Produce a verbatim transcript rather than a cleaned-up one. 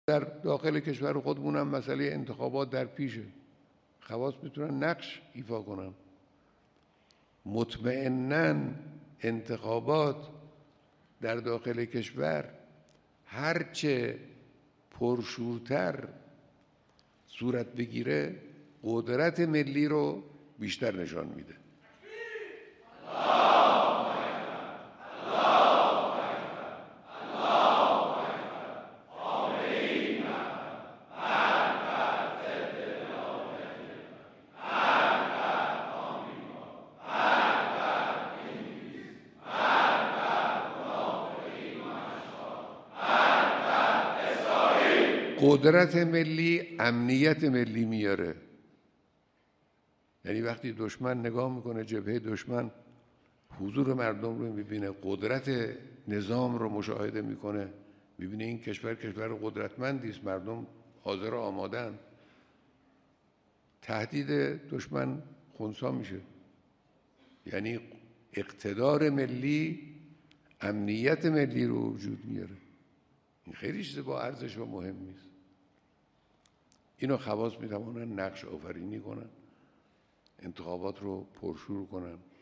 در داخل کشور خودمون هم مسئله انتخابات در پیشه، خواص میتونن نقش ایفا کنن. مطمئناً انتخابات در داخل کشور هرچه پرشورتر صورت بگیره قدرت ملی رو بیشتر نشان میده. قدرت ملی امنیت ملی میاره. یعنی وقتی دشمن نگاه میکنه، جبهه دشمن حضور مردم رو میبینه، قدرت نظام رو مشاهده میکنه، میبینه این کشور کشور قدرتمندی است، مردم حاضر و آمادن، تهدید دشمن خنثی میشه. یعنی اقتدار ملی امنیت ملی رو وجود میاره. این خیلی چیز با ارزش و مهمی است. اینو خواص میتوانن نقش آفرینی کنن، انتخابات رو پرشور کنن.